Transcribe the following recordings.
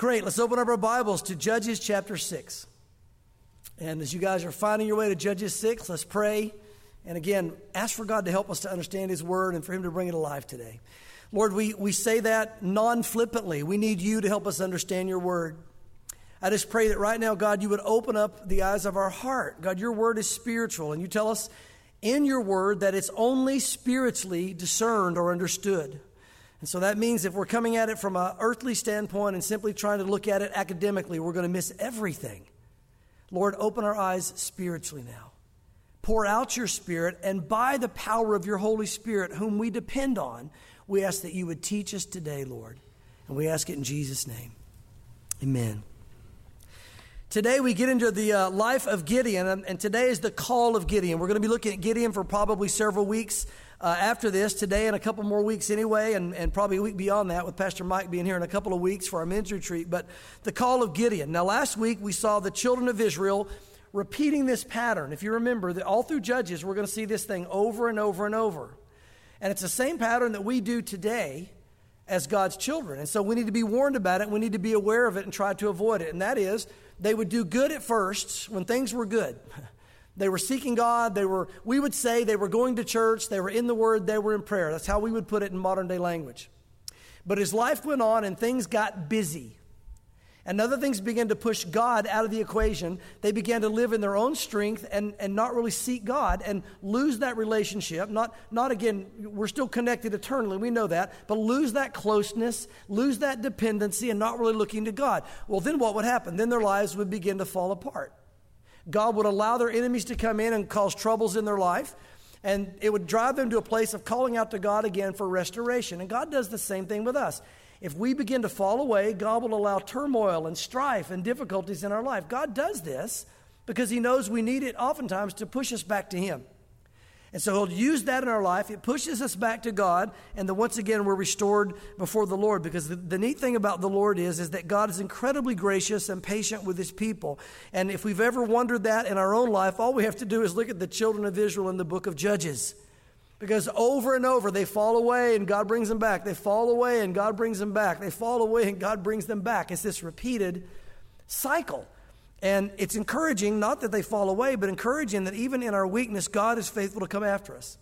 Great. Let's open up our Bibles to Judges chapter 6. And as you guys are finding your way to Judges 6, let's pray. And again, ask for God to help us to understand His Word and for Him to bring it alive today. Lord, we say that non-flippantly. We need You to help us understand Your Word. I just pray that right now, God, You would open up the eyes of our heart. God, Your Word is spiritual, and You tell us in Your Word that it's only spiritually discerned or understood. And so that means if we're coming at it from an earthly standpoint and simply trying to look at it academically, we're going to miss everything. Lord, open our eyes spiritually now. Pour out Your Spirit, and by the power of Your Holy Spirit, whom we depend on, we ask that You would teach us today, Lord. And we ask it in Jesus' name. Amen. Today we get into the life of Gideon, and today is the call of Gideon. We're going to be looking at Gideon for probably several weeks after this, today and a couple more weeks anyway, and probably a week beyond that with Pastor Mike being here in a couple of weeks for our men's retreat. But the call of Gideon. Now last week we saw the children of Israel repeating this pattern. If you remember that all through Judges we're going to see this thing over and over and over. And it's the same pattern that we do today as God's children. And so we need to be warned about it. We need to be aware of it and try to avoid it. And that is, they would do good at first when things were good. They were seeking God. We would say they were going to church. They were in the Word. They were in prayer. That's how we would put it in modern day language. But as life went on and things got busy, and other things began to push God out of the equation, they began to live in their own strength and not really seek God and lose that relationship. Not again, we're still connected eternally, we know that, but lose that closeness, lose that dependency, and not really looking to God. Well, then what would happen? Then their lives would begin to fall apart. God would allow their enemies to come in and cause troubles in their life, and it would drive them to a place of calling out to God again for restoration. And God does the same thing with us. If we begin to fall away, God will allow turmoil and strife and difficulties in our life. God does this because He knows we need it oftentimes to push us back to Him. And so He'll use that in our life. It pushes us back to God, and then once again we're restored before the Lord. Because the neat thing about the Lord is that God is incredibly gracious and patient with His people. And if we've ever wondered that in our own life, all we have to do is look at the children of Israel in the book of Judges. Because over and over they fall away and God brings them back. They fall away and God brings them back. They fall away and God brings them back. It's this repeated cycle. And it's encouraging, not that they fall away, but encouraging that even in our weakness, God is faithful to come after us.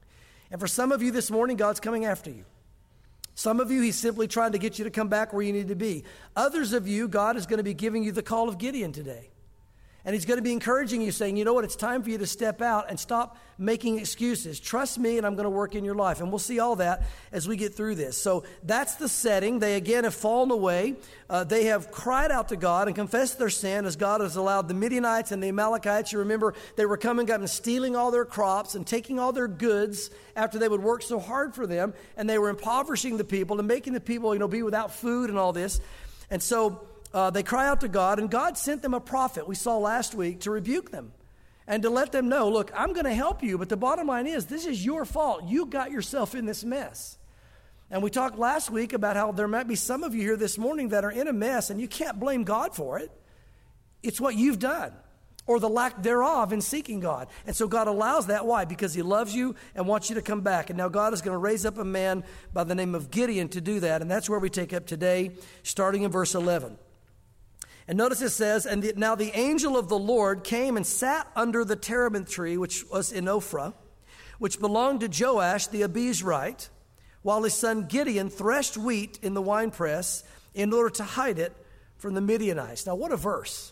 And for some of you this morning, God's coming after you. Some of you, He's simply trying to get you to come back where you need to be. Others of you, God is going to be giving you the call of Gideon today. And He's going to be encouraging you, saying, you know what, it's time for you to step out and stop making excuses. Trust me, and I'm going to work in your life. And we'll see all that as we get through this. So that's the setting. They again have fallen away. They have cried out to God and confessed their sin as God has allowed the Midianites and the Amalekites. You remember they were coming up and stealing all their crops and taking all their goods after they would work so hard for them. And they were impoverishing the people and making the people, be without food and all this. And so they cry out to God, and God sent them a prophet, we saw last week, to rebuke them and to let them know, look, I'm going to help you, but the bottom line is this is your fault. You got yourself in this mess. And we talked last week about how there might be some of you here this morning that are in a mess, and you can't blame God for it. It's what you've done or the lack thereof in seeking God. And so God allows that. Why? Because He loves you and wants you to come back. And now God is going to raise up a man by the name of Gideon to do that. And that's where we take up today, starting in verse 11. And notice it says, now the angel of the Lord came and sat under the terebinth tree, which was in Ophrah, which belonged to Joash the Abiezrite, while his son Gideon threshed wheat in the winepress in order to hide it from the Midianites. Now what a verse.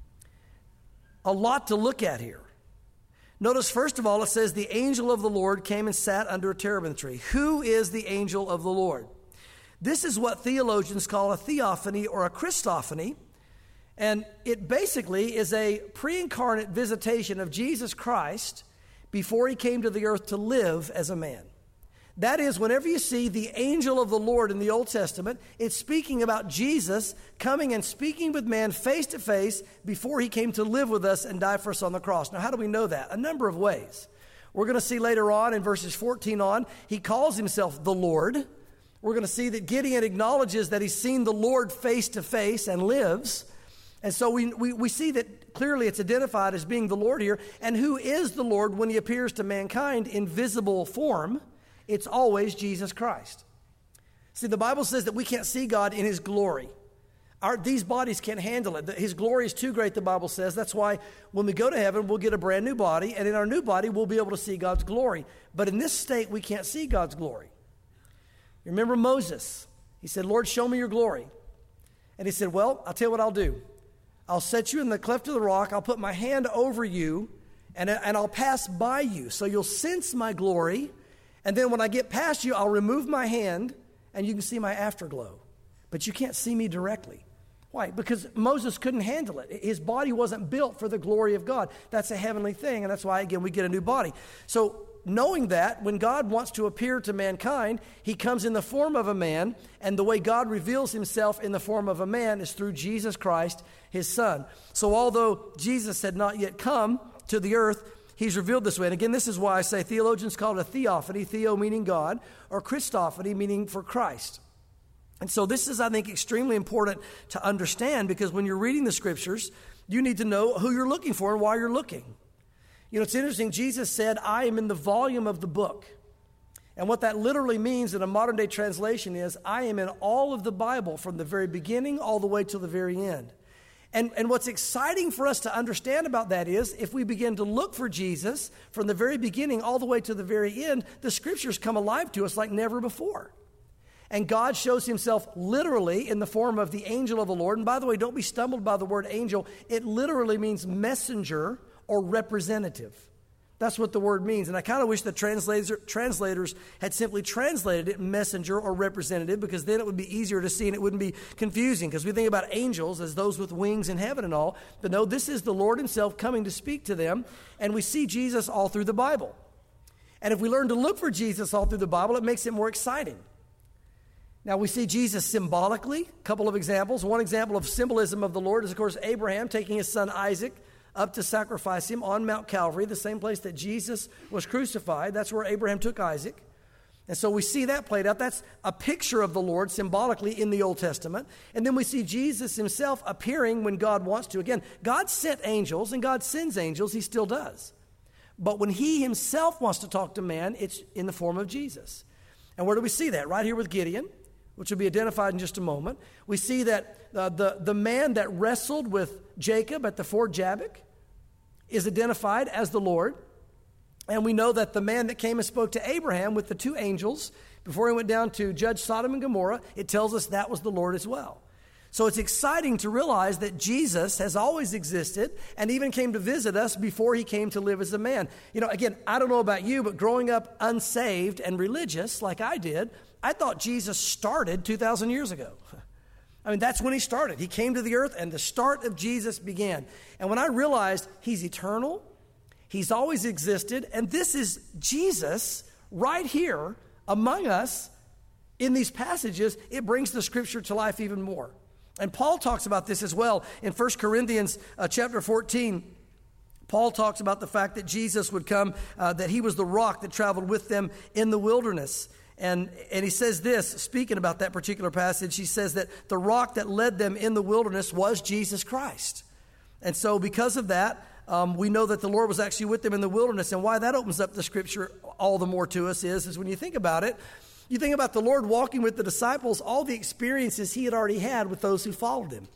A lot to look at here. Notice, first of all, it says the angel of the Lord came and sat under a terebinth tree. Who is the angel of the Lord? This is what theologians call a theophany or a Christophany. And it basically is a pre-incarnate visitation of Jesus Christ before He came to the earth to live as a man. That is, whenever you see the angel of the Lord in the Old Testament, it's speaking about Jesus coming and speaking with man face to face before He came to live with us and die for us on the cross. Now, how do we know that? A number of ways. We're going to see later on in verses 14 on, He calls Himself the Lord. We're going to see that Gideon acknowledges that he's seen the Lord face to face and lives. And so we see that clearly it's identified as being the Lord here. And who is the Lord when He appears to mankind in visible form? It's always Jesus Christ. See, the Bible says that we can't see God in His glory. These bodies can't handle it. His glory is too great, the Bible says. That's why when we go to heaven, we'll get a brand new body, and in our new body, we'll be able to see God's glory. But in this state, we can't see God's glory. You remember Moses? He said, Lord, show me your glory. And he said, well, I'll tell you what I'll do. I'll set you in the cleft of the rock. I'll put my hand over you, and I'll pass by you. So you'll sense my glory. And then when I get past you, I'll remove my hand, and you can see my afterglow. But you can't see me directly. Why? Because Moses couldn't handle it. His body wasn't built for the glory of God. That's a heavenly thing, and that's why, again, we get a new body. So knowing that, when God wants to appear to mankind, he comes in the form of a man, and the way God reveals himself in the form of a man is through Jesus Christ, his son. So although Jesus had not yet come to the earth, he's revealed this way. And again, this is why I say theologians call it a theophany, theo meaning God, or Christophany meaning for Christ. And so this is, I think, extremely important to understand, because when you're reading the scriptures, you need to know who you're looking for and why you're looking. You know, it's interesting. Jesus said, I am in the volume of the book. And what that literally means in a modern day translation is, I am in all of the Bible from the very beginning all the way to the very end. And what's exciting for us to understand about that is, if we begin to look for Jesus from the very beginning all the way to the very end, the scriptures come alive to us like never before. And God shows himself literally in the form of the angel of the Lord. And by the way, don't be stumbled by the word angel. It literally means messenger or representative. That's what the word means. And I kind of wish the translators had simply translated it messenger or representative, because then it would be easier to see and it wouldn't be confusing, because we think about angels as those with wings in heaven and all. But no, this is the Lord himself coming to speak to them. And we see Jesus all through the Bible. And if we learn to look for Jesus all through the Bible, it makes it more exciting. Now, we see Jesus symbolically. A couple of examples. One example of symbolism of the Lord is, of course, Abraham taking his son Isaac up to sacrifice him on Mount Calvary, the same place that Jesus was crucified. That's where Abraham took Isaac. And so we see that played out. That's a picture of the Lord symbolically in the Old Testament. And then we see Jesus himself appearing when God wants to. Again, God sent angels, and God sends angels. He still does. But when he himself wants to talk to man, it's in the form of Jesus. And where do we see that? Right here with Gideon, which will be identified in just a moment. We see that the man that wrestled with Jacob at the ford Jabbok is identified as the Lord. And we know that the man that came and spoke to Abraham with the two angels before he went down to judge Sodom and Gomorrah, it tells us that was the Lord as well. So it's exciting to realize that Jesus has always existed and even came to visit us before he came to live as a man. You know, again, I don't know about you, but growing up unsaved and religious like I did, I thought Jesus started 2,000 years ago. I mean, that's when he started. He came to the earth and the start of Jesus began. And when I realized he's eternal, he's always existed, and this is Jesus right here among us in these passages, it brings the scripture to life even more. And Paul talks about this as well in 1 Corinthians chapter 14. Paul talks about the fact that Jesus would come, that he was the rock that traveled with them in the wilderness. And he says this, speaking about that particular passage, he says that the rock that led them in the wilderness was Jesus Christ. And so because of that, we know that the Lord was actually with them in the wilderness. And why that opens up the scripture all the more to us is when you think about it, you think about the Lord walking with the disciples, all the experiences he had already had with those who followed him.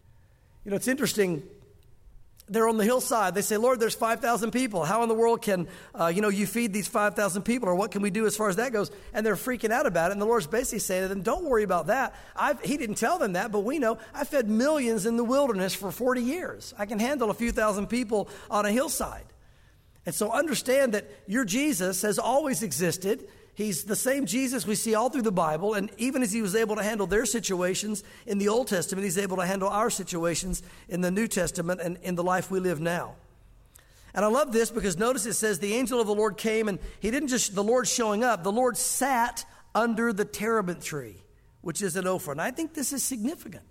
You know, it's interesting. They're on the hillside. They say, Lord, there's 5,000 people. How in the world can, you feed these 5,000 people? Or what can we do as far as that goes? And they're freaking out about it. And the Lord's basically saying to them, don't worry about that. He didn't tell them that, but we know I fed millions in the wilderness for 40 years. I can handle a few thousand people on a hillside. And so understand that your Jesus has always existed. He's the same Jesus we see all through the Bible, and even as he was able to handle their situations in the Old Testament, he's able to handle our situations in the New Testament and in the life we live now. And I love this because notice it says the angel of the Lord came, and he didn't just, the Lord showing up, the Lord sat under the terebinth tree, which is an Ophrah. And I think this is significant.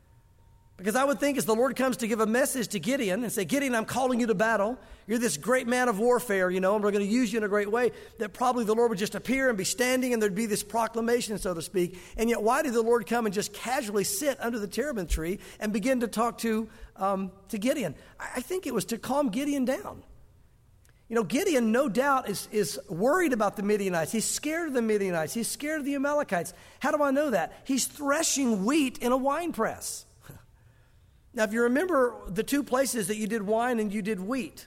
Because I would think as the Lord comes to give a message to Gideon and say, Gideon, I'm calling you to battle. You're this great man of warfare, and we're going to use you in a great way, that probably the Lord would just appear and be standing and there'd be this proclamation, so to speak. And yet why did the Lord come and just casually sit under the terebinth tree and begin to talk to Gideon? I think it was to calm Gideon down. You know, Gideon, no doubt, is worried about the Midianites. He's scared of the Midianites. He's scared of the Amalekites. How do I know that? He's threshing wheat in a wine press. Now, if you remember the two places that you did wine and you did wheat,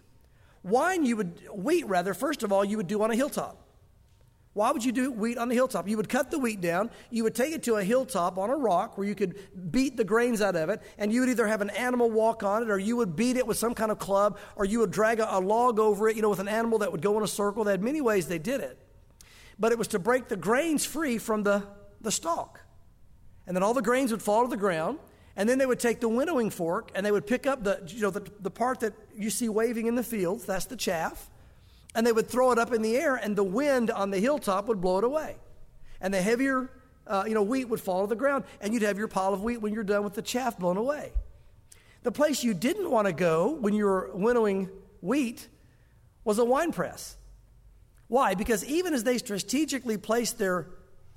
wheat, first of all, you would do on a hilltop. Why would you do wheat on the hilltop? You would cut the wheat down, you would take it to a hilltop on a rock where you could beat the grains out of it, and you would either have an animal walk on it, or you would beat it with some kind of club, or you would drag a log over it, with an animal that would go in a circle. They had many ways they did it. But it was to break the grains free from the stalk. And then all the grains would fall to the ground, and then they would take the winnowing fork, and they would pick up the part that you see waving in the fields, that's the chaff, and they would throw it up in the air, and the wind on the hilltop would blow it away. And the heavier, wheat would fall to the ground, and you'd have your pile of wheat when you're done with the chaff blown away. The place you didn't want to go when you were winnowing wheat was a wine press. Why? Because even as they strategically placed their,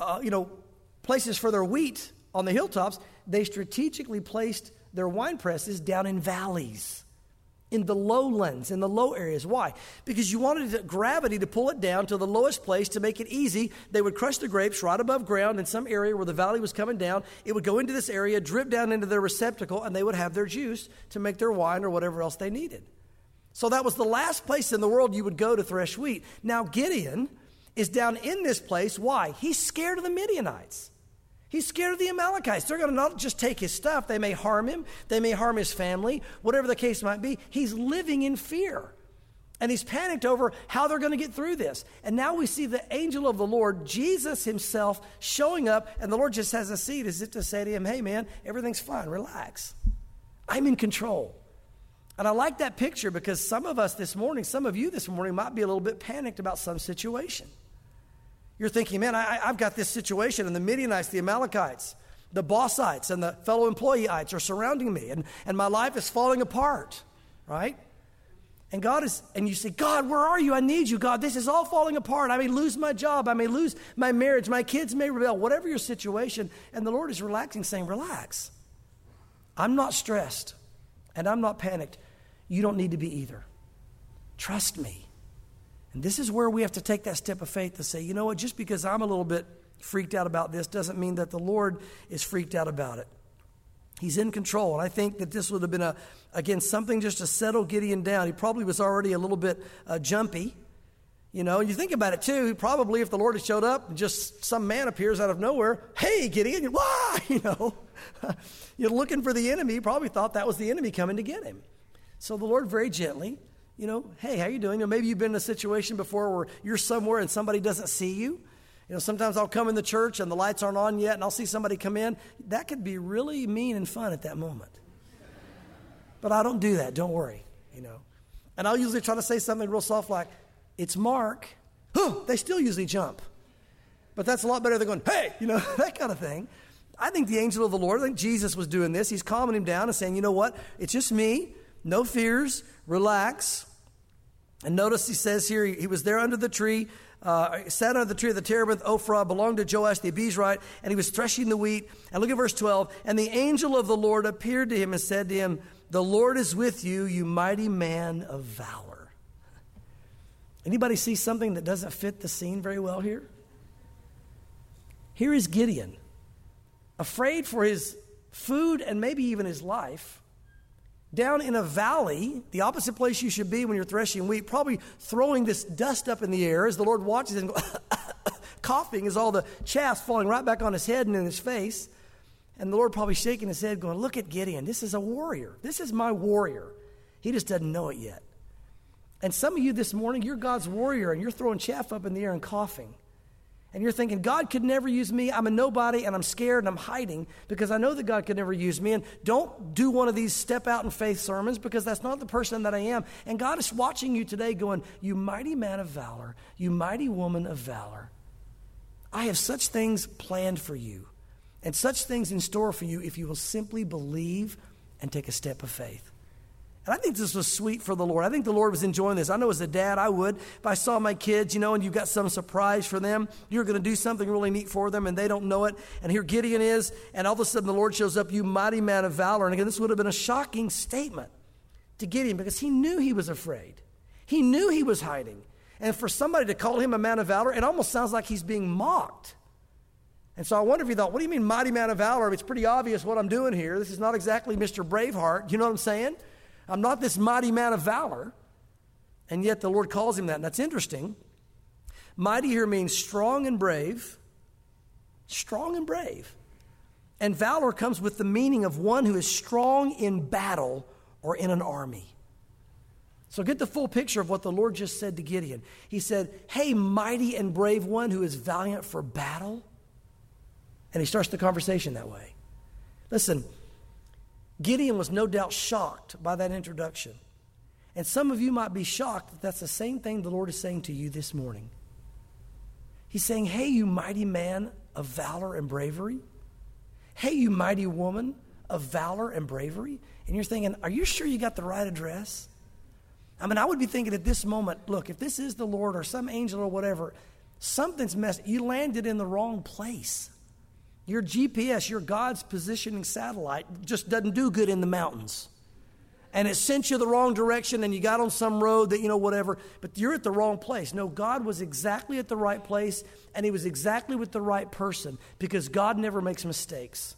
places for their wheat on the hilltops, they strategically placed their wine presses down in valleys, in the lowlands, in the low areas. Why? Because you wanted gravity to pull it down to the lowest place to make it easy. They would crush the grapes right above ground in some area where the valley was coming down. It would go into this area, drip down into their receptacle, and they would have their juice to make their wine or whatever else they needed. So that was the last place in the world you would go to thresh wheat. Now Gideon is down in this place. Why? He's scared of the Midianites. He's scared of the Amalekites. They're going to not just take his stuff. They may harm him. They may harm his family. Whatever the case might be, he's living in fear. And he's panicked over how they're going to get through this. And now we see the angel of the Lord, Jesus himself, showing up. And the Lord just has a seat as if to say to him, hey, man, everything's fine. Relax. I'm in control. And I like that picture because some of you this morning might be a little bit panicked about some situation. You're thinking, man, I've got this situation, and the Midianites, the Amalekites, the Bossites, and the fellow employee-ites are surrounding me, and my life is falling apart, right? And you say, God, where are you? I need you, God. This is all falling apart. I may lose my job. I may lose my marriage. My kids may rebel, whatever your situation. And the Lord is relaxing, saying, relax. I'm not stressed, and I'm not panicked. You don't need to be either. Trust me. And this is where we have to take that step of faith to say, you know what, just because I'm a little bit freaked out about this doesn't mean that the Lord is freaked out about it. He's in control. And I think that this would have been, something just to settle Gideon down. He probably was already a little bit jumpy. And you think about it too, probably if the Lord had showed up and just some man appears out of nowhere, hey, Gideon, why? You're looking for the enemy. He probably thought that was the enemy coming to get him. So the Lord very gently, hey, how you doing? Maybe you've been in a situation before where you're somewhere and somebody doesn't see you. Sometimes I'll come in the church and the lights aren't on yet and I'll see somebody come in. That could be really mean and fun at that moment. But I don't do that. Don't worry, And I'll usually try to say something real soft like, it's Mark. They still usually jump. But that's a lot better than going, hey, that kind of thing. I think the angel of the Lord, I think Jesus was doing this. He's calming him down and saying, you know what? It's just me. No fears. Relax. And notice he says here, he was there under the tree, sat under the tree of the terebinth Ophrah, belonged to Joash the Abiezrite, and he was threshing the wheat. And look at verse 12. And the angel of the Lord appeared to him and said to him, the Lord is with you, you mighty man of valor. Anybody see something that doesn't fit the scene very well here? Here is Gideon, afraid for his food and maybe even his life, down in a valley, the opposite place you should be when you're threshing wheat, probably throwing this dust up in the air as the Lord watches him coughing as all the chaff's falling right back on his head and in his face. And the Lord probably shaking his head going, look at Gideon. This is a warrior. This is my warrior. He just doesn't know it yet. And some of you this morning, you're God's warrior and you're throwing chaff up in the air and coughing. And you're thinking, God could never use me. I'm a nobody and I'm scared and I'm hiding because I know that God could never use me. And don't do one of these step out in faith sermons because that's not the person that I am. And God is watching you today going, you mighty man of valor, you mighty woman of valor. I have such things planned for you and such things in store for you if you will simply believe and take a step of faith. And I think this was sweet for the Lord. I think the Lord was enjoying this. I know as a dad, I would. If I saw my kids, and you've got some surprise for them, you're going to do something really neat for them, and they don't know it. And here Gideon is, and all of a sudden the Lord shows up, you mighty man of valor. And again, this would have been a shocking statement to Gideon because he knew he was afraid. He knew he was hiding. And for somebody to call him a man of valor, it almost sounds like he's being mocked. And so I wonder if you thought, what do you mean mighty man of valor? It's pretty obvious what I'm doing here. This is not exactly Mr. Braveheart. You know what I'm saying? I'm not this mighty man of valor. And yet the Lord calls him that. And that's interesting. Mighty here means strong and brave. Strong and brave. And valor comes with the meaning of one who is strong in battle or in an army. So get the full picture of what the Lord just said to Gideon. He said, hey, mighty and brave one who is valiant for battle. And he starts the conversation that way. Listen, Gideon was no doubt shocked by that introduction. And some of you might be shocked that that's the same thing the Lord is saying to you this morning. He's saying, hey, you mighty man of valor and bravery. Hey, you mighty woman of valor and bravery. And you're thinking, are you sure you got the right address? I mean, I would be thinking at this moment, look, if this is the Lord or some angel or whatever, something's messed. You landed in the wrong place. Your GPS, your God's positioning satellite, just doesn't do good in the mountains. And it sent you the wrong direction and you got on some road that, whatever, but you're at the wrong place. No, God was exactly at the right place and he was exactly with the right person because God never makes mistakes.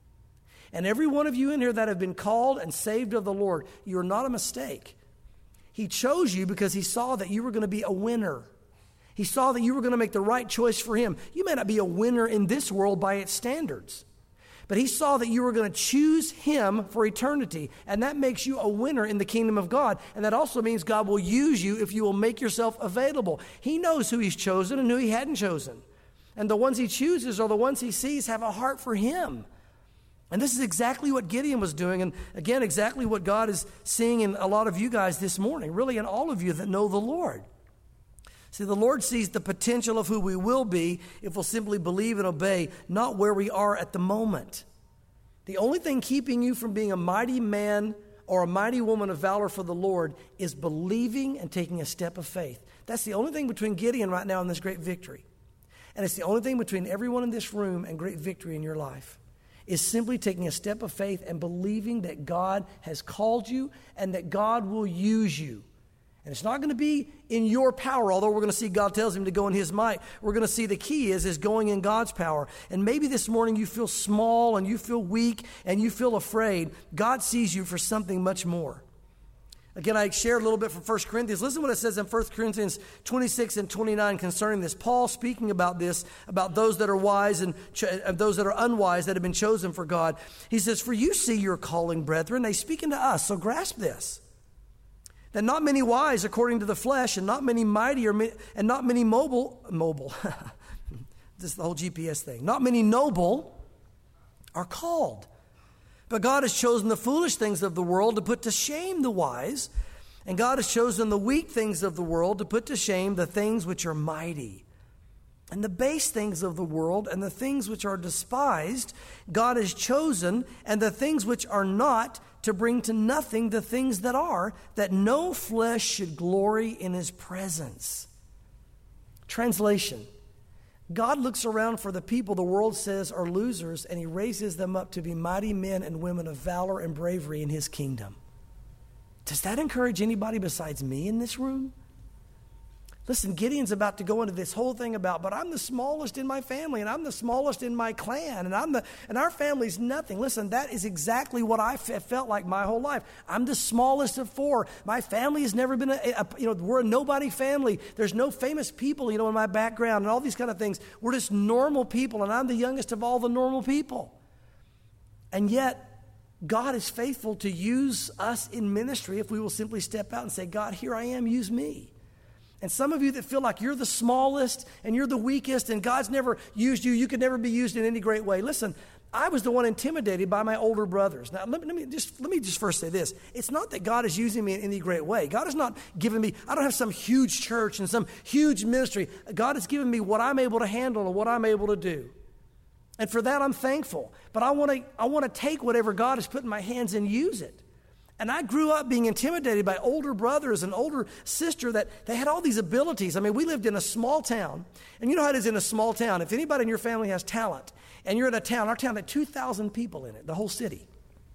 And every one of you in here that have been called and saved of the Lord, you are not a mistake. He chose you because he saw that you were going to be a winner. He saw that you were going to make the right choice for him. You may not be a winner in this world by its standards, but he saw that you were going to choose him for eternity, and that makes you a winner in the kingdom of God, and that also means God will use you if you will make yourself available. He knows who he's chosen and who he hadn't chosen, and the ones he chooses are the ones he sees have a heart for him. And this is exactly what Gideon was doing, and again, exactly what God is seeing in a lot of you guys this morning, really in all of you that know the Lord. See, the Lord sees the potential of who we will be if we'll simply believe and obey, not where we are at the moment. The only thing keeping you from being a mighty man or a mighty woman of valor for the Lord is believing and taking a step of faith. That's the only thing between Gideon right now and this great victory. And it's the only thing between everyone in this room and great victory in your life, is simply taking a step of faith and believing that God has called you and that God will use you. And it's not going to be in your power, although we're going to see God tells him to go in his might. We're going to see the key is going in God's power. And maybe this morning you feel small and you feel weak and you feel afraid. God sees you for something much more. Again, I shared a little bit from 1 Corinthians. Listen to what it says in 1 Corinthians 26 and 29 concerning this. Paul speaking about this, about those that are wise and those that are unwise that have been chosen for God. He says, for you see your calling, brethren. They speaking to us, so grasp this. That not many wise according to the flesh, and not many mighty, and not many mobile, this is the whole GPS thing. Not many noble are called. But God has chosen the foolish things of the world to put to shame the wise, and God has chosen the weak things of the world to put to shame the things which are mighty. And the base things of the world and the things which are despised, God has chosen, and the things which are not, to bring to nothing the things that are, that no flesh should glory in his presence. Translation: God looks around for the people the world says are losers, and he raises them up to be mighty men and women of valor and bravery in his kingdom. Does that encourage anybody besides me in this room? Listen, Gideon's about to go into this whole thing about, but I'm the smallest in my family, and I'm the smallest in my clan, and our family's nothing. Listen, that is exactly what I felt like my whole life. I'm the smallest of four. My family has never been we're a nobody family. There's no famous people, in my background and all these kind of things. We're just normal people, and I'm the youngest of all the normal people. And yet, God is faithful to use us in ministry if we will simply step out and say, God, here I am, use me. And some of you that feel like you're the smallest and you're the weakest and God's never used you, you could never be used in any great way. Listen, I was the one intimidated by my older brothers. Now, let me just first say this. It's not that God is using me in any great way. God has not given me, I don't have some huge church and some huge ministry. God has given me what I'm able to handle and what I'm able to do. And for that, I'm thankful. But I want to take whatever God has put in my hands and use it. And I grew up being intimidated by older brothers and older sister that they had all these abilities. I mean, we lived in a small town. And you know how it is in a small town. If anybody in your family has talent, and you're in a town, our town had 2,000 people in it, the whole city.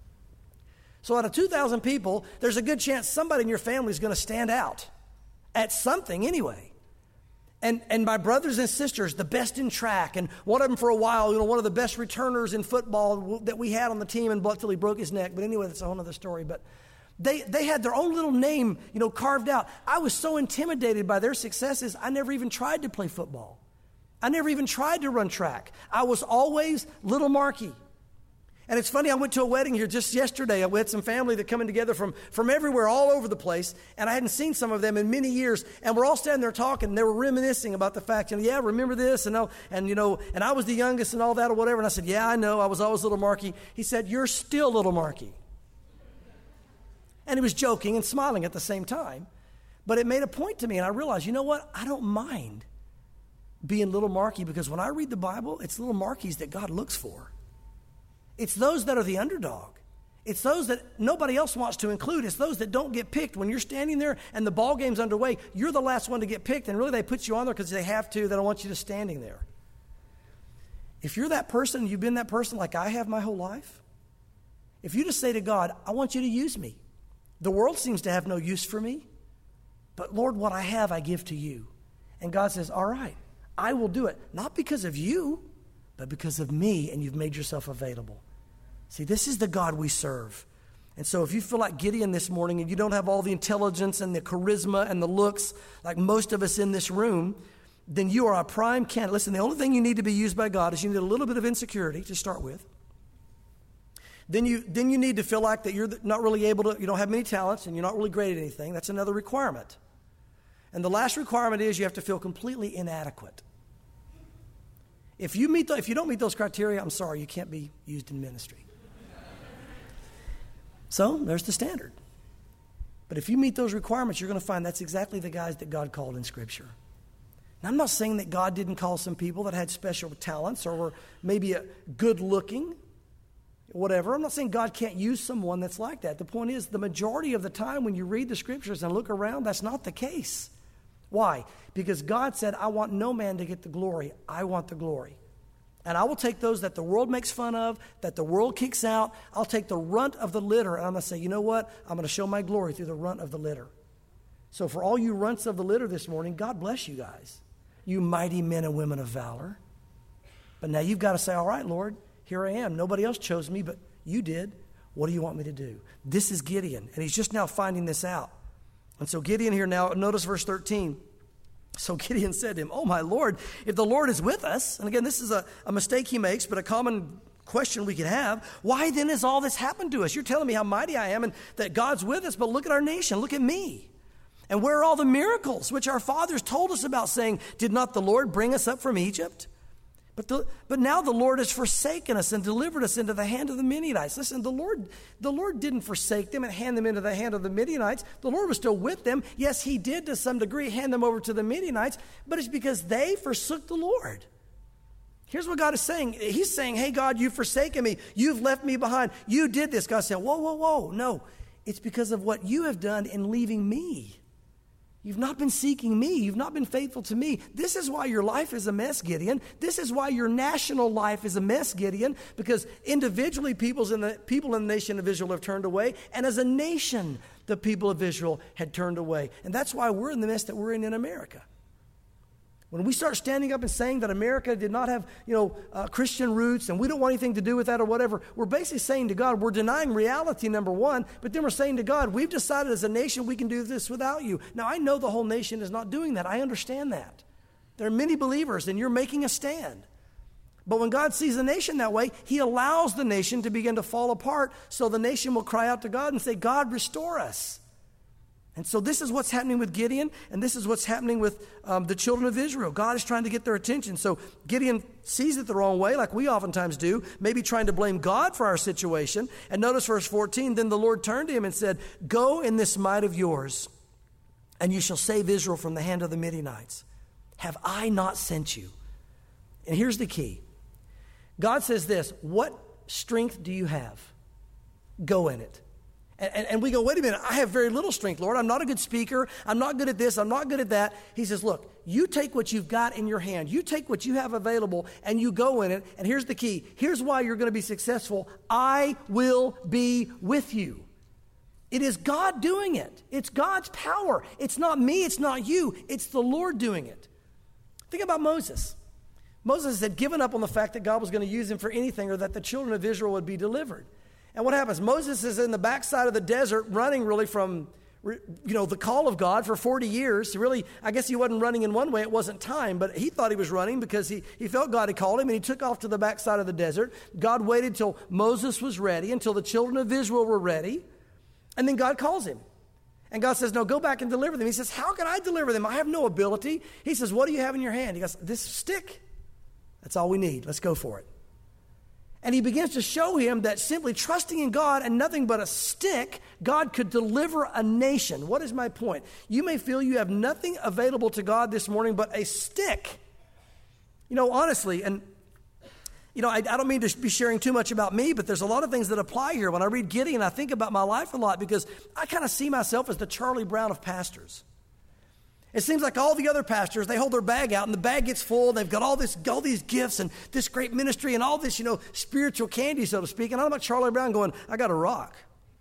So out of 2,000 people, there's a good chance somebody in your family is going to stand out at something anyway. And my brothers and sisters, the best in track, and one of them for a while, one of the best returners in football that we had on the team until he broke his neck. But anyway, that's a whole other story. But they had their own little name, carved out. I was so intimidated by their successes, I never even tried to play football. I never even tried to run track. I was always Little Marky. And it's funny, I went to a wedding here just yesterday. We had some family that coming together from everywhere, all over the place, and I hadn't seen some of them in many years. And we're all standing there talking, and they were reminiscing about the fact, yeah, remember this, and I was the youngest and all that or whatever. And I said, yeah, I know, I was always Little Marky. He said, you're still Little Marky. And he was joking and smiling at the same time. But it made a point to me, and I realized, you know what? I don't mind being Little Marky, because when I read the Bible, it's Little Markies that God looks for. It's those that are the underdog. It's those that nobody else wants to include. It's those that don't get picked. When you're standing there and the ball game's underway, you're the last one to get picked, and really they put you on there because they have to. They don't want you just standing there. If you're that person, you've been that person like I have my whole life, if you just say to God, I want you to use me. The world seems to have no use for me, but Lord, what I have, I give to you. And God says, all right, I will do it. Not because of you, but because of me, and you've made yourself available. See, this is the God we serve. And so if you feel like Gideon this morning and you don't have all the intelligence and the charisma and the looks like most of us in this room, then you are a prime candidate. Listen, the only thing you need to be used by God is you need a little bit of insecurity to start with. Then you need to feel like that you're not really able to, you don't have many talents and you're not really great at anything. That's another requirement. And the last requirement is you have to feel completely inadequate. If you don't meet those criteria, I'm sorry, you can't be used in ministry. So there's the standard. But if you meet those requirements, you're going to find that's exactly the guys that God called in Scripture. Now, I'm not saying that God didn't call some people that had special talents or were maybe good looking, whatever. I'm not saying God can't use someone that's like that. The point is, the majority of the time when you read the Scriptures and look around, that's not the case. Why? Because God said, I want no man to get the glory. I want the glory. And I will take those that the world makes fun of, that the world kicks out. I'll take the runt of the litter, and I'm going to say, you know what? I'm going to show my glory through the runt of the litter. So for all you runts of the litter this morning, God bless you guys, you mighty men and women of valor. But now you've got to say, all right, Lord, here I am. Nobody else chose me, but you did. What do you want me to do? This is Gideon, and he's just now finding this out. And so Gideon here now, notice verse 13. So Gideon said to him, oh, my Lord, if the Lord is with us, and again, this is a mistake he makes, but a common question we could have, why then has all this happened to us? You're telling me how mighty I am and that God's with us, but look at our nation, look at me. And where are all the miracles which our fathers told us about, saying, did not the Lord bring us up from Egypt? But now the Lord has forsaken us and delivered us into the hand of the Midianites. Listen, the Lord didn't forsake them and hand them into the hand of the Midianites. The Lord was still with them. Yes, he did to some degree hand them over to the Midianites, but it's because they forsook the Lord. Here's what God is saying. He's saying, hey, God, you've forsaken me. You've left me behind. You did this. God said, whoa, whoa, whoa. No, it's because of what you have done in leaving me. You've not been seeking me. You've not been faithful to me. This is why your life is a mess, Gideon. This is why your national life is a mess, Gideon, because individually people in the nation of Israel have turned away, and as a nation, the people of Israel had turned away. And that's why we're in the mess that we're in America. When we start standing up and saying that America did not have, Christian roots and we don't want anything to do with that or whatever, we're basically saying to God, we're denying reality, number one, but then we're saying to God, we've decided as a nation we can do this without you. Now, I know the whole nation is not doing that. I understand that. There are many believers, and you're making a stand. But when God sees the nation that way, he allows the nation to begin to fall apart, so the nation will cry out to God and say, God, restore us. And so this is what's happening with Gideon, and this is what's happening with the children of Israel. God is trying to get their attention. So Gideon sees it the wrong way, like we oftentimes do, maybe trying to blame God for our situation. And notice verse 14, then the Lord turned to him and said, go in this might of yours, and you shall save Israel from the hand of the Midianites. Have I not sent you? And here's the key. God says this, what strength do you have? Go in it. And we go, wait a minute, I have very little strength, Lord. I'm not a good speaker. I'm not good at this. I'm not good at that. He says, look, you take what you've got in your hand. You take what you have available and you go in it. And here's the key. Here's why you're going to be successful. I will be with you. It is God doing it. It's God's power. It's not me. It's not you. It's the Lord doing it. Think about Moses. Moses had given up on the fact that God was going to use him for anything or that the children of Israel would be delivered. And what happens? Moses is in the backside of the desert running really from, the call of God for 40 years. Really, I guess he wasn't running in one way. It wasn't time, but he thought he was running because he felt God had called him, and he took off to the backside of the desert. God waited till Moses was ready, until the children of Israel were ready, and then God calls him. And God says, no, go back and deliver them. He says, how can I deliver them? I have no ability. He says, what do you have in your hand? He goes, this stick. That's all we need. Let's go for it. And he begins to show him that simply trusting in God and nothing but a stick, God could deliver a nation. What is my point? You may feel you have nothing available to God this morning but a stick. Honestly, and I don't mean to be sharing too much about me, but there's a lot of things that apply here. When I read Gideon, I think about my life a lot because I kind of see myself as the Charlie Brown of pastors. It seems like all the other pastors, they hold their bag out and the bag gets full. And they've got all these gifts and this great ministry and all this, spiritual candy, so to speak. And I'm like Charlie Brown going, I got a rock.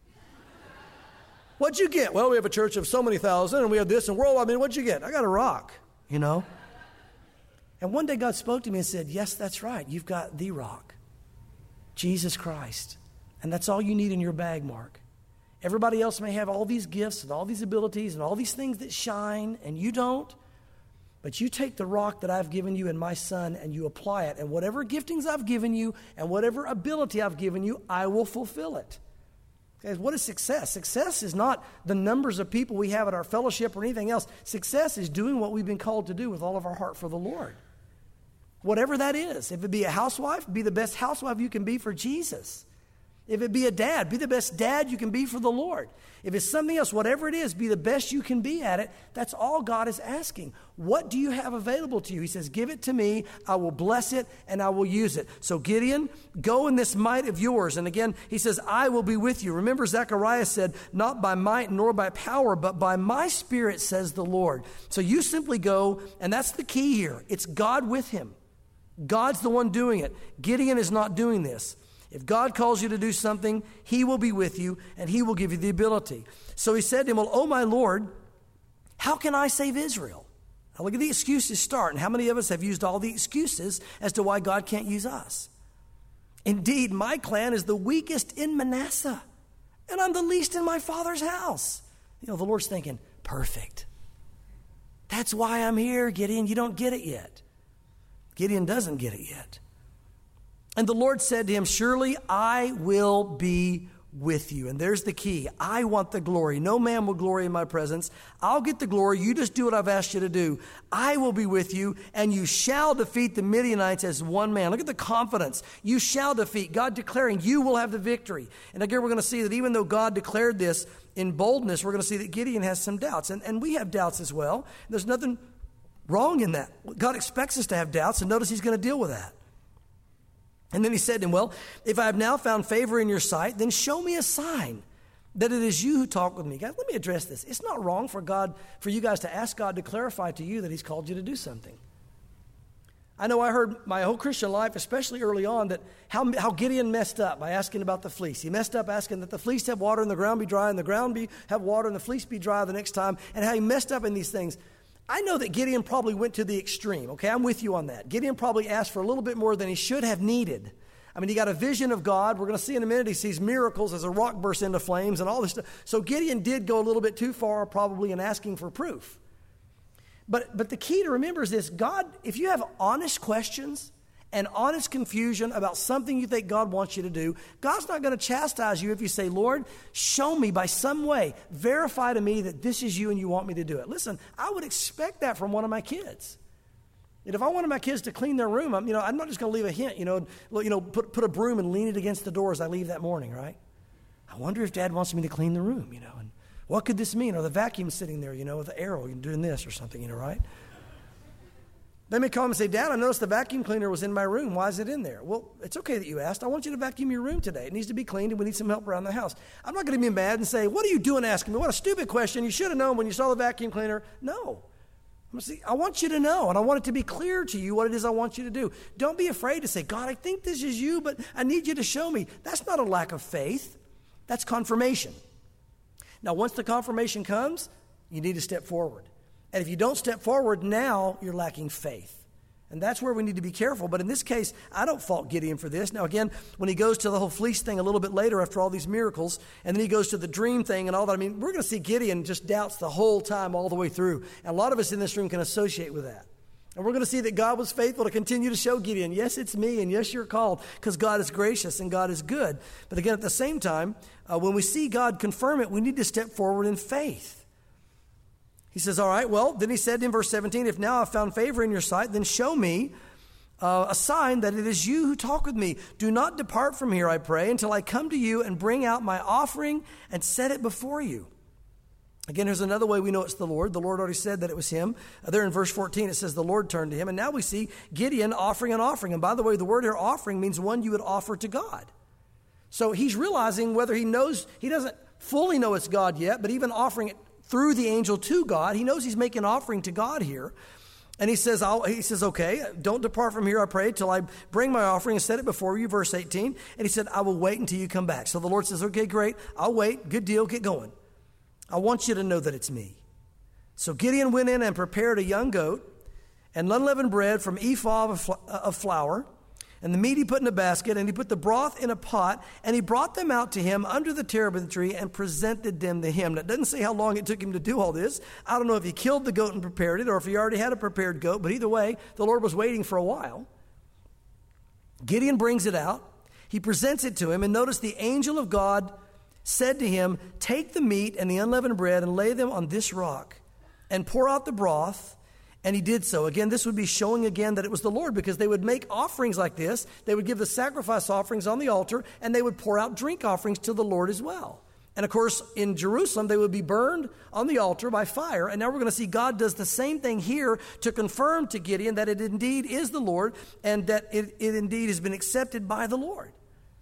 What'd you get? Well, we have a church of so many thousand and we have this and what'd you get? I got a rock, And one day God spoke to me and said, yes, that's right. You've got the rock, Jesus Christ. And that's all you need in your bag, Mark. Everybody else may have all these gifts and all these abilities and all these things that shine, and you don't. But you take the rock that I've given you and my son, and you apply it. And whatever giftings I've given you and whatever ability I've given you, I will fulfill it. Okay, what is success? Success is not the numbers of people we have at our fellowship or anything else. Success is doing what we've been called to do with all of our heart for the Lord. Whatever that is. If it be a housewife, be the best housewife you can be for Jesus. If it be a dad, be the best dad you can be for the Lord. If it's something else, whatever it is, be the best you can be at it. That's all God is asking. What do you have available to you? He says, give it to me, I will bless it, and I will use it. So Gideon, go in this might of yours. And again, he says, I will be with you. Remember, Zechariah said, not by might nor by power, but by my spirit, says the Lord. So you simply go, and that's the key here. It's God with him. God's the one doing it. Gideon is not doing this. If God calls you to do something, he will be with you and he will give you the ability. So he said to him, well, oh my Lord, how can I save Israel? Now look at the excuses start. And how many of us have used all the excuses as to why God can't use us? Indeed, my clan is the weakest in Manasseh, and I'm the least in my father's house. The Lord's thinking, perfect. That's why I'm here, Gideon. You don't get it yet. Gideon doesn't get it yet. And the Lord said to him, surely I will be with you. And there's the key. I want the glory. No man will glory in my presence. I'll get the glory. You just do what I've asked you to do. I will be with you, and you shall defeat the Midianites as one man. Look at the confidence. You shall defeat. God declaring you will have the victory. And again, we're going to see that even though God declared this in boldness, we're going to see that Gideon has some doubts. And we have doubts as well. There's nothing wrong in that. God expects us to have doubts, and notice he's going to deal with that. And then he said to him, well, if I have now found favor in your sight, then show me a sign that it is you who talk with me. Guys, let me address this. It's not wrong for you guys to ask God to clarify to you that he's called you to do something. I know I heard my whole Christian life, especially early on, that how Gideon messed up by asking about the fleece. He messed up asking that the fleece have water and the ground be dry, and the ground have water and the fleece be dry the next time, and how he messed up in these things. I know that Gideon probably went to the extreme, okay? I'm with you on that. Gideon probably asked for a little bit more than he should have needed. I mean, he got a vision of God. We're going to see in a minute he sees miracles as a rock bursts into flames and all this stuff. So Gideon did go a little bit too far probably in asking for proof. But the key to remember is this. God, if you have honest questions and honest confusion about something you think God wants you to do, God's not going to chastise you if you say, Lord, show me by some way, verify to me that this is you and you want me to do it. Listen, I would expect that from one of my kids. And if I wanted my kids to clean their room, I'm not just going to leave a hint, put a broom and lean it against the door as I leave that morning, right? I wonder if Dad wants me to clean the room, and what could this mean? Or the vacuum's sitting there, with the arrow, doing this or something, right? They may call him and say, Dad, I noticed the vacuum cleaner was in my room. Why is it in there? Well, it's okay that you asked. I want you to vacuum your room today. It needs to be cleaned, and we need some help around the house. I'm not going to be mad and say, what are you doing asking me? What a stupid question. You should have known when you saw the vacuum cleaner. No. I want you to know, and I want it to be clear to you what it is I want you to do. Don't be afraid to say, God, I think this is you, but I need you to show me. That's not a lack of faith. That's confirmation. Now, once the confirmation comes, you need to step forward. And if you don't step forward now, you're lacking faith. And that's where we need to be careful. But in this case, I don't fault Gideon for this. Now, again, when he goes to the whole fleece thing a little bit later after all these miracles, and then he goes to the dream thing and all that, I mean, we're going to see Gideon just doubts the whole time all the way through. And a lot of us in this room can associate with that. And we're going to see that God was faithful to continue to show Gideon, yes, it's me, and yes, you're called, because God is gracious and God is good. But again, at the same time, when we see God confirm it, we need to step forward in faith. He says, all right, well, then he said in verse 17, if now I've found favor in your sight, then show me a sign that it is you who talk with me. Do not depart from here, I pray, until I come to you and bring out my offering and set it before you. Again, here's another way we know it's the Lord. The Lord already said that it was him. There in verse 14, it says the Lord turned to him. And now we see Gideon offering an offering. And by the way, the word here, offering, means one you would offer to God. So he's realizing whether he knows, he doesn't fully know it's God yet, but even offering it through the angel to God, he knows he's making an offering to God here. And he says, okay, don't depart from here, I pray, till I bring my offering and set it before you, verse 18. And he said, I will wait until you come back. So the Lord says, okay, great, I'll wait, good deal, get going. I want you to know that it's me. So Gideon went in and prepared a young goat and unleavened bread from ephah of flour, and the meat he put in a basket, and he put the broth in a pot, and he brought them out to him under the terebinth tree and presented them to him. Now, it doesn't say how long it took him to do all this. I don't know if he killed the goat and prepared it, or if he already had a prepared goat, but either way, the Lord was waiting for a while. Gideon brings it out. He presents it to him, and notice the angel of God said to him, take the meat and the unleavened bread and lay them on this rock and pour out the broth. And he did so. Again, this would be showing again that it was the Lord, because they would make offerings like this. They would give the sacrifice offerings on the altar, and they would pour out drink offerings to the Lord as well. And of course, in Jerusalem, they would be burned on the altar by fire. And now we're going to see God does the same thing here to confirm to Gideon that it indeed is the Lord, and that it indeed has been accepted by the Lord.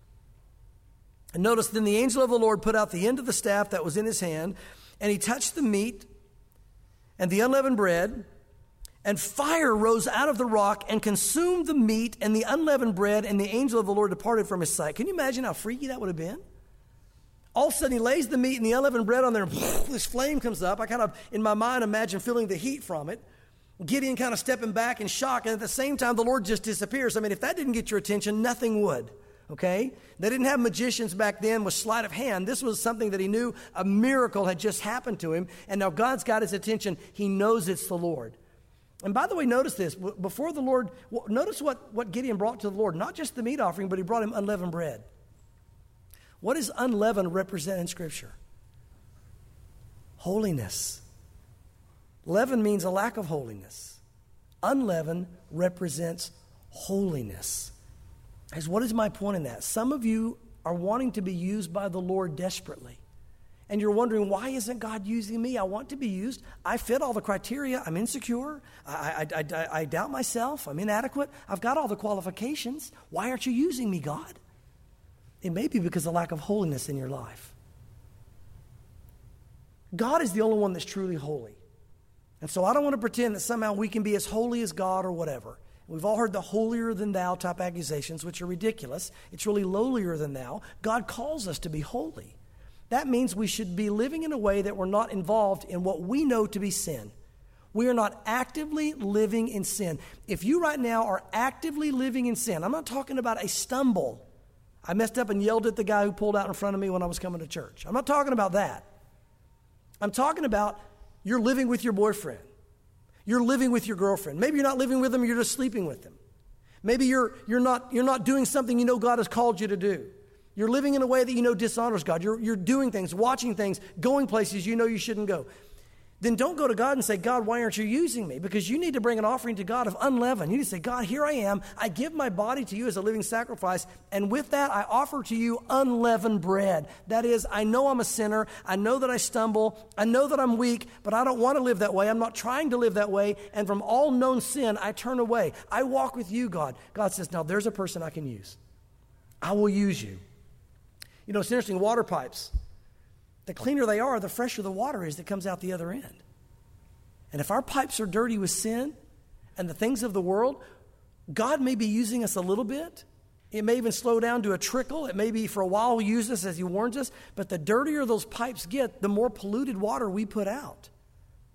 And notice, then the angel of the Lord put out the end of the staff that was in his hand, and he touched the meat and the unleavened bread, and fire rose out of the rock and consumed the meat and the unleavened bread, and the angel of the Lord departed from his sight. Can you imagine how freaky that would have been? All of a sudden, he lays the meat and the unleavened bread on there, and this flame comes up. I kind of, in my mind, imagine feeling the heat from it. Gideon kind of stepping back in shock, and at the same time, the Lord just disappears. I mean, if that didn't get your attention, nothing would. Okay? They didn't have magicians back then with sleight of hand. This was something that he knew a miracle had just happened to him, and now God's got his attention. He knows it's the Lord. And by the way, notice this. Before the Lord, notice what Gideon brought to the Lord. Not just the meat offering, but he brought him unleavened bread. What does unleavened represent in Scripture? Holiness. Leaven means a lack of holiness. Unleavened represents holiness. Guys, what is my point in that? Some of you are wanting to be used by the Lord desperately. And you're wondering, why isn't God using me? I want to be used. I fit all the criteria. I'm insecure. I doubt myself. I'm inadequate. I've got all the qualifications. Why aren't you using me, God? It may be because of lack of holiness in your life. God is the only one that's truly holy. And so I don't want to pretend that somehow we can be as holy as God or whatever. We've all heard the holier than thou type accusations, which are ridiculous. It's really lowlier than thou. God calls us to be holy. That means we should be living in a way that we're not involved in what we know to be sin. We are not actively living in sin. If you right now are actively living in sin, I'm not talking about a stumble. I messed up and yelled at the guy who pulled out in front of me when I was coming to church. I'm not talking about that. I'm talking about you're living with your boyfriend. You're living with your girlfriend. Maybe you're not living with them, you're just sleeping with them. Maybe you're not doing something you know God has called you to do. You're living in a way that you know dishonors God. You're doing things, watching things, going places you know you shouldn't go. Then don't go to God and say, God, why aren't you using me? Because you need to bring an offering to God of unleavened. You need to say, God, here I am. I give my body to you as a living sacrifice. And with that, I offer to you unleavened bread. That is, I know I'm a sinner. I know that I stumble. I know that I'm weak, but I don't want to live that way. I'm not trying to live that way. And from all known sin, I turn away. I walk with you, God. God says, now there's a person I can use. I will use you. You know, it's interesting, water pipes. The cleaner they are, the fresher the water is that comes out the other end. And if our pipes are dirty with sin and the things of the world, God may be using us a little bit. It may even slow down to a trickle. It may be for a while He'll use us as He warns us. But the dirtier those pipes get, the more polluted water we put out.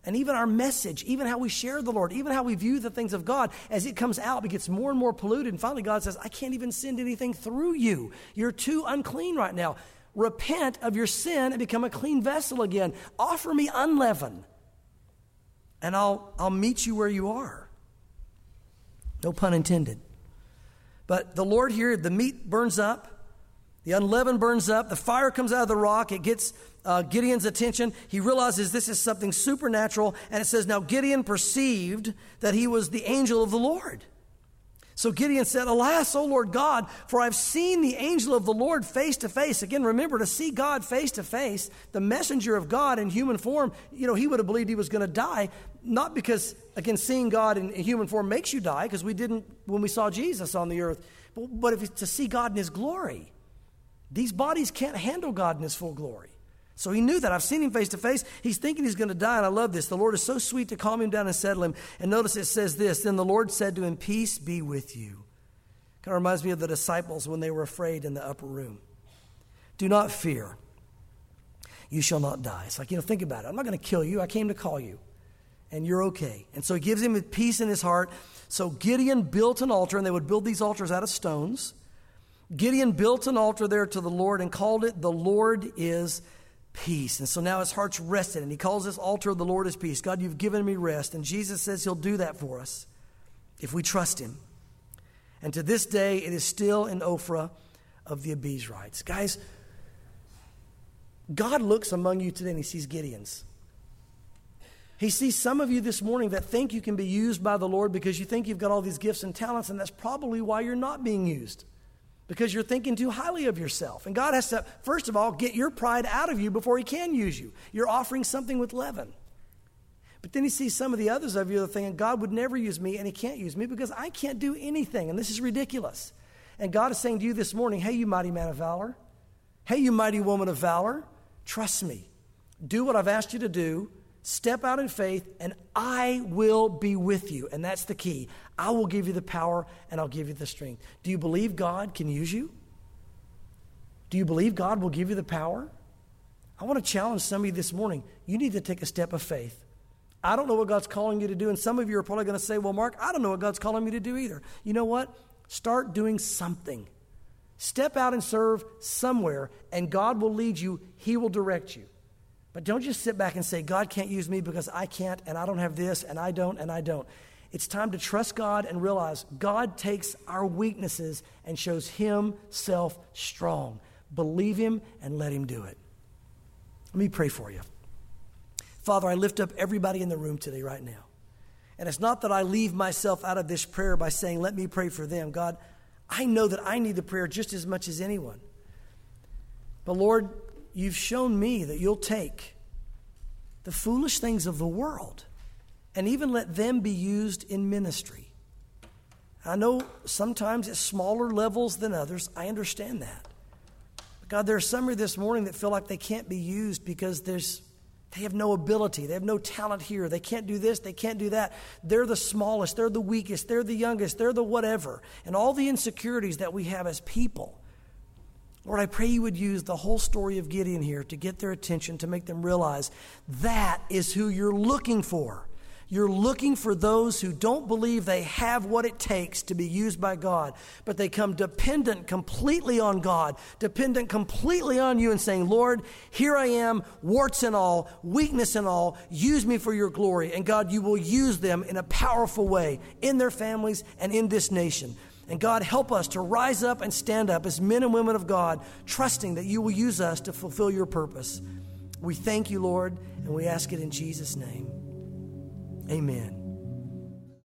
And even our message, even how we share the Lord, even how we view the things of God, as it comes out, it gets more and more polluted. And finally, God says, I can't even send anything through you. You're too unclean right now. Repent of your sin and become a clean vessel again. Offer me unleavened, and I'll meet you where you are. No pun intended. But the Lord here, the meat burns up. The unleavened burns up. The fire comes out of the rock. It gets Gideon's attention. He realizes this is something supernatural. And it says, now Gideon perceived that he was the angel of the Lord. So Gideon said, alas, O Lord God, for I've seen the angel of the Lord face to face. Again, remember, to see God face to face, the messenger of God in human form, he would have believed he was going to die. Not because, again, seeing God in human form makes you die, because we didn't when we saw Jesus on the earth. But if it's to see God in his glory. These bodies can't handle God in his full glory. So he knew that. I've seen him face to face. He's thinking he's going to die, and I love this. The Lord is so sweet to calm him down and settle him. And notice it says this, then the Lord said to him, peace be with you. Kind of reminds me of the disciples when they were afraid in the upper room. Do not fear. You shall not die. It's like, think about it. I'm not going to kill you. I came to call you, and you're okay. And so he gives him peace in his heart. So Gideon built an altar, and they would build these altars out of stones. Gideon built an altar there to the Lord and called it, the Lord is peace. And so now his heart's rested, and he calls this altar, the Lord is peace. God, you've given me rest. And Jesus says he'll do that for us if we trust him. And to this day, it is still in Ophrah of the Abiezrites. Guys, God looks among you today and he sees Gideons. He sees some of you this morning that think you can be used by the Lord because you think you've got all these gifts and talents, and that's probably why you're not being used. Because you're thinking too highly of yourself. And God has to, first of all, get your pride out of you before he can use you. You're offering something with leaven. But then he sees some of the others of you that are thinking, God would never use me, and he can't use me because I can't do anything, and this is ridiculous. And God is saying to you this morning, hey, you mighty man of valor. Hey, you mighty woman of valor. Trust me. Do what I've asked you to do. Step out in faith, and I will be with you. And that's the key. I will give you the power, and I'll give you the strength. Do you believe God can use you? Do you believe God will give you the power? I want to challenge some of you this morning. You need to take a step of faith. I don't know what God's calling you to do, and some of you are probably going to say, well, Mark, I don't know what God's calling me to do either. You know what? Start doing something. Step out and serve somewhere, and God will lead you. He will direct you. But don't just sit back and say, God can't use me because I can't, and I don't have this, and I don't, and I don't. It's time to trust God and realize God takes our weaknesses and shows himself strong. Believe him and let him do it. Let me pray for you. Father, I lift up everybody in the room today right now. And it's not that I leave myself out of this prayer by saying, let me pray for them. God, I know that I need the prayer just as much as anyone. But Lord, you've shown me that you'll take the foolish things of the world and even let them be used in ministry. I know sometimes at smaller levels than others. I understand that. But God, there are some here this morning that feel like they can't be used because they have no ability. They have no talent here. They can't do this. They can't do that. They're the smallest. They're the weakest. They're the youngest. They're the whatever. And all the insecurities that we have as people. Lord, I pray you would use the whole story of Gideon here to get their attention, to make them realize that is who you're looking for. You're looking for those who don't believe they have what it takes to be used by God, but they come dependent completely on God, dependent completely on you and saying, Lord, here I am, warts and all, weakness and all, use me for your glory. And God, you will use them in a powerful way in their families and in this nation. And God, help us to rise up and stand up as men and women of God, trusting that you will use us to fulfill your purpose. We thank you, Lord, and we ask it in Jesus' name. Amen.